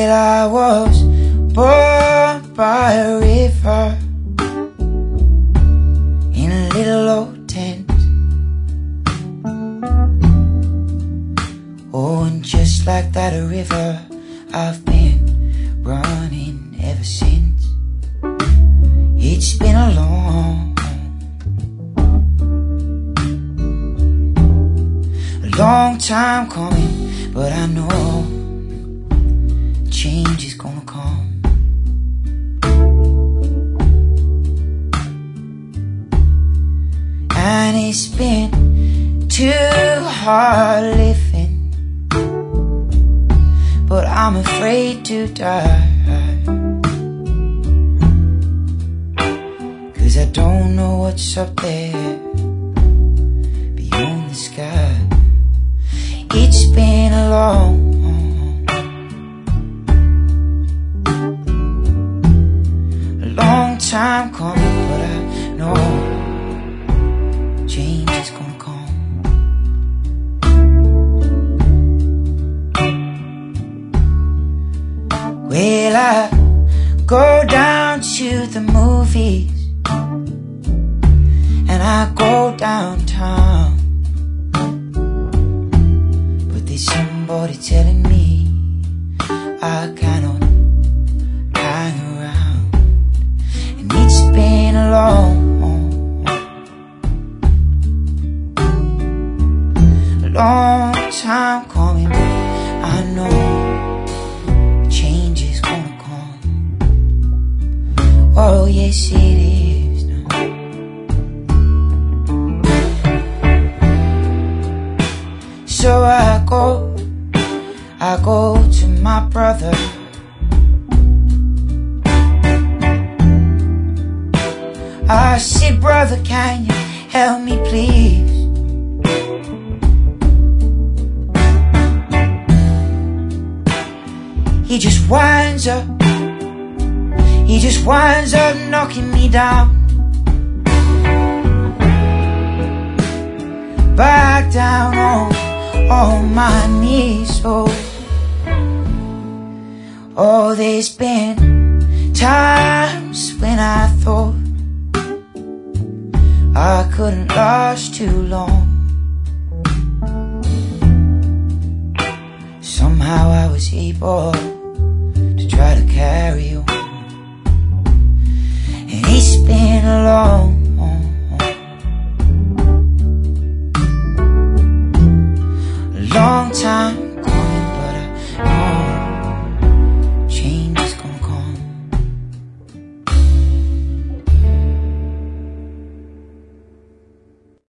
Well, I was born by a river in a little old tent. Oh, and just like that a river, I've been running ever since. It's been a long time coming, but I know change is gonna come. And it's been too hard living, but I'm afraid to die, 'cause I don't know what's up there beyond the sky. It's been a long time coming, but I know change is gonna come. Well, I go down to the movies and I go downtown, but there's somebody telling me I cannot hang around. And it's been a long time coming, but I know change is gonna come. Oh yes it is now. So I go to my brother. I said, brother, can you help me please? He just winds up knocking me down, back down on my knees. Oh, there's been times when I thought I couldn't last too long. Somehow I was able to try to carry on. And it's been a long time